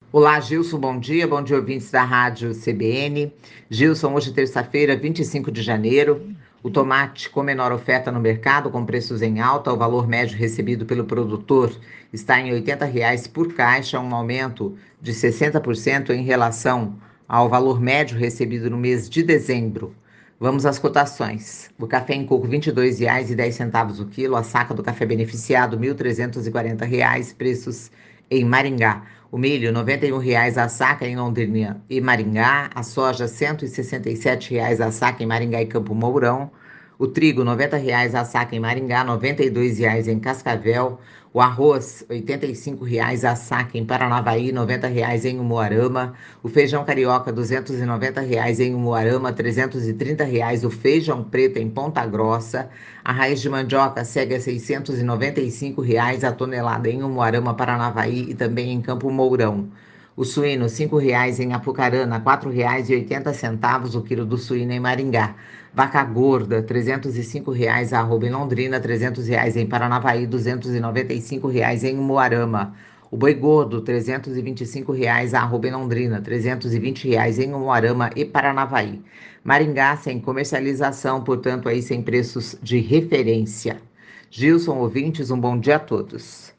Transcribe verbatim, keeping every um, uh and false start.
Olá, Gilson, bom dia. Bom dia, ouvintes da Rádio C B N. Gilson, hoje, terça-feira, vinte e cinco de janeiro. O tomate com menor oferta no mercado, com preços em alta, o valor médio recebido pelo produtor está em oitenta reais por caixa, um aumento de sessenta por cento em relação ao valor médio recebido no mês de dezembro. Vamos às cotações. O café em coco, vinte e dois reais e dez centavos o quilo. A saca do café beneficiado, mil trezentos e quarenta reais. Preços em Maringá. O milho, noventa e um reais a saca em Londrina e Maringá. A soja, cento e sessenta e sete reais a saca em Maringá e Campo Mourão. O trigo, noventa reais a saca em Maringá, noventa e dois reais em Cascavel. O arroz, oitenta e cinco reais a saca em Paranavaí, noventa reais em Umuarama. O feijão carioca, duzentos e noventa reais em Umuarama, trezentos e trinta reais o feijão preto em Ponta Grossa. A raiz de mandioca segue a seiscentos e noventa e cinco reais a tonelada em Umuarama, Paranavaí e também em Campo Mourão. O suíno, cinco reais em Apucarana, quatro reais e oitenta centavos o quilo do suíno em Maringá. Vaca gorda, trezentos e cinco reais a arroba em Londrina, trezentos reais em Paranavaí, duzentos e noventa e cinco reais em Umuarama. O boi gordo, trezentos e vinte e cinco reais a arroba em Londrina, trezentos e vinte reais em Umuarama e Paranavaí. Maringá sem comercialização, portanto aí sem preços de referência. Gilson, ouvintes, um bom dia a todos.